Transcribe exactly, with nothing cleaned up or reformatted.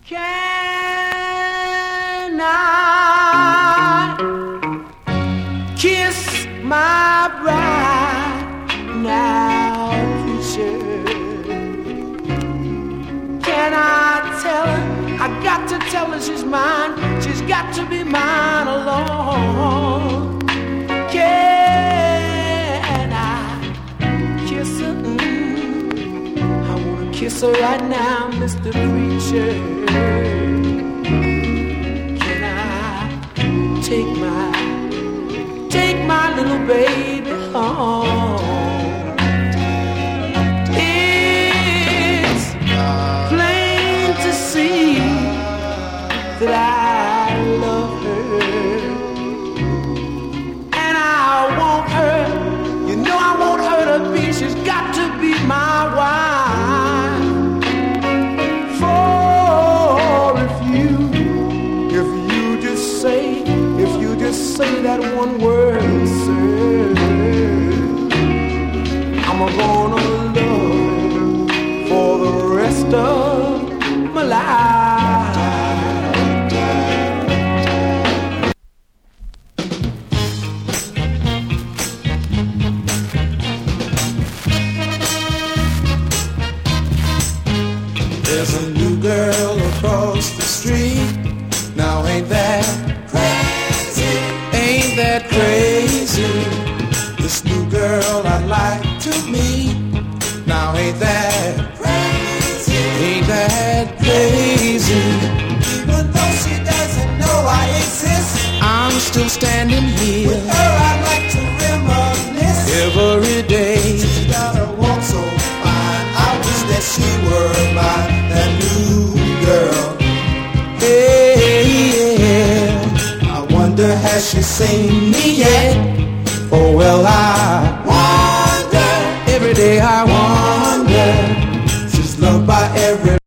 Can I kiss my bride now, preacher? Can I tell her? I got to tell her she's mine. She's got to be mine alone. Can I kiss her? Mm. I wanna kiss her right now, Mister Preacher. Can I take my, take my little baby home? It's plain to see that I love her, and I want her. You know I want her to be. She's got to be my wife. For if you, if you just say, if you just say that one word, sir, I'm gonna love her for the rest of my life. There's a new girl across the street. Now ain't that crazy? Ain't that crazy? This new girl I'd like to meet. Now ain't that crazy? Ain't that crazy? Even though she doesn't know I exist, I'm still standing here. With her I'd like to reminisce every day. She's got a walk so fine. I wish that she were mine. That new girl. Hey, yeah. I wonder has she seen me yet? Oh well, I wonder. Every day I wonder. She's loved by every